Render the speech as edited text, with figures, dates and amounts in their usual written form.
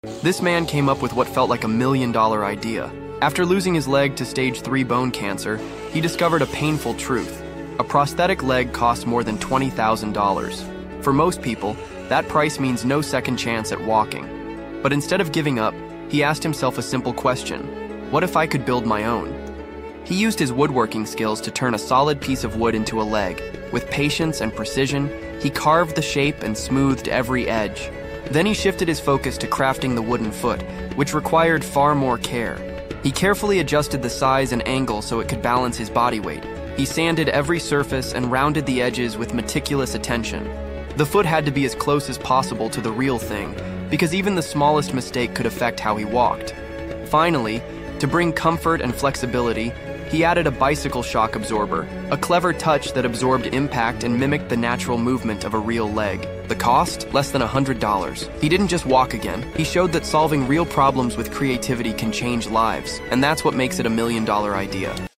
This man came up with what felt like $1 million idea. After losing his leg to stage 3 bone cancer, he discovered a painful truth. A prosthetic leg costs more than $20,000. For most people, that price means no second chance at walking. But instead of giving up, he asked himself a simple question: what if I could build my own? He used his woodworking skills to turn a solid piece of wood into a leg. With patience and precision, he carved the shape and smoothed every edge. Then he shifted his focus to crafting the wooden foot, which required far more care. He carefully adjusted the size and angle so it could balance his body weight. He sanded every surface and rounded the edges with meticulous attention. The foot had to be as close as possible to the real thing, because even the smallest mistake could affect how he walked. Finally, to bring comfort and flexibility, he added a bicycle shock absorber, a clever touch that absorbed impact and mimicked the natural movement of a real leg. The cost? Less than $100. He didn't just walk again. He showed that solving real problems with creativity can change lives, and that's what makes it $1 million idea.